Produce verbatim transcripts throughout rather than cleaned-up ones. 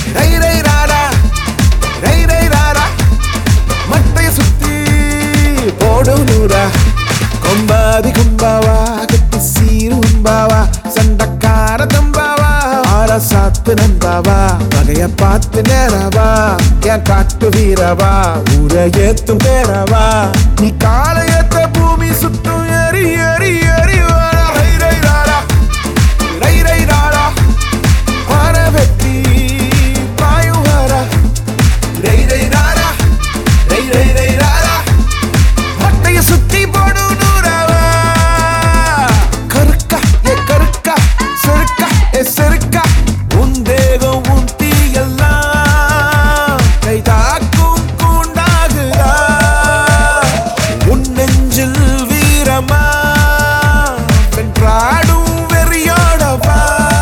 ரை ரை ராரா ரை ரை ராரா மட்டைய சுத்தி போடும் நூறா கொம்பாதி கும்பாவா கட்டி சீரும்பாவா சண்டக்கார தம்பாவா ஆற சாத்து நண்பாவா வகைய பார்த்து நேரவா என் காட்டு வீரவா ஊரை ஏத்தும் பேரவா நீ காலை ஏத்த பூமி சுத்தும் ஏறி ஏறி ஏறி வாரா ரை ரை ராரா ரை ரை ராரா வார வெட்டி பாயும் வாரா ரை ரை ராரா ரை ரை ரை ராரா மட்டைய சுத்தி போடும் நூறாவா கருக்கா ஏ கருக்கா செருக்கா ஏ செருக்கா உன் தேகம் உன் தீயெல்லாம் கை தாக்கும் கூண்டாகுதா உன் நெஞ்சில் வீரமா வென்றாடும் வெறியோடவா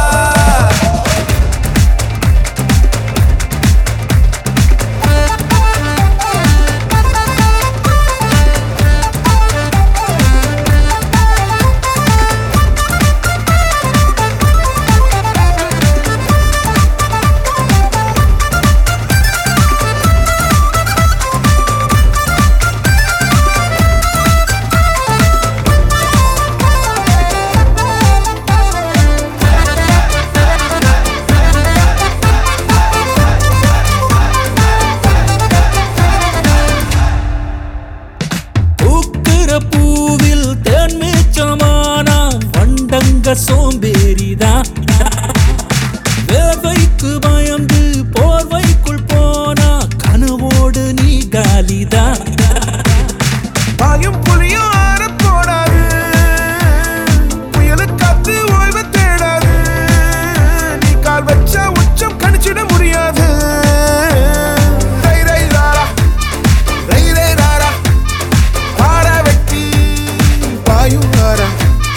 பூவில் தேன்மேச்சமானா வண்டங்க சோம்பேறிதான் வேர்வைக்கு பயந்து போர்வைக்குள் போனா கனவோடு நீ காலிதான் பாயும் புலியும் ஆற போடாது புயலு காத்து ஓய்வு தேடாது நீ கால் வச்சா உச்சம் கணிச்சிட முடியாது ரை ரை ராரா ரை ரை ராரா ஆற வெட்டி பாயும் வாரா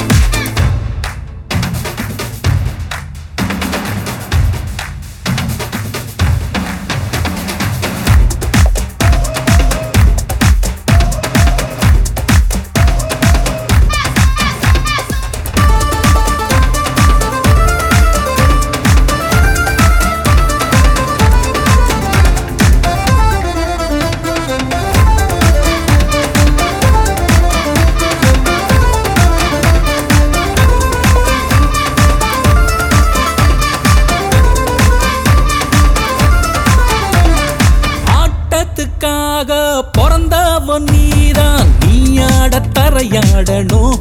ஆட்டத்துக்காக பிறந்தவன் நீதான் நீ ஆட தரையாடணும்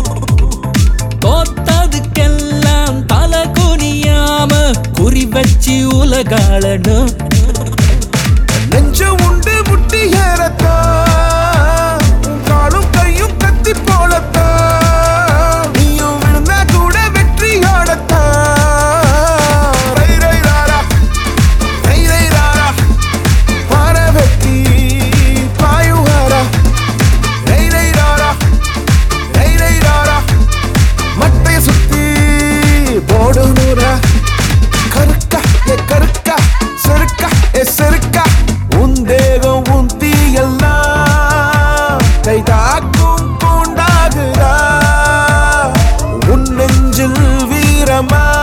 தோத்ததுக்கெல்லாம் தலை குனியாம குறி வச்சு உலகாளணும் நெஞ்ச உண்டு முட்டி ஏறத்தா உன் காலும் கையும் கத்தி போலத்தா நீயும் விழுந்தா கூட வெற்றியோடத்தா ரை ரை ராரா ரை ரை ராரா வார வெட்டி பாயும் வாரா ரை ரை ராரா ரை ரை ராரா மட்டைய சுத்தி போடும் நூறா கருக்கா ஏ கருக்கா செருக்கா ஏ செருக்கா உன் தேகம் உன் தீயெல்லாம் கை தாக்கும் கூண்டாகுதா உன் நெஞ்சில் வீரமா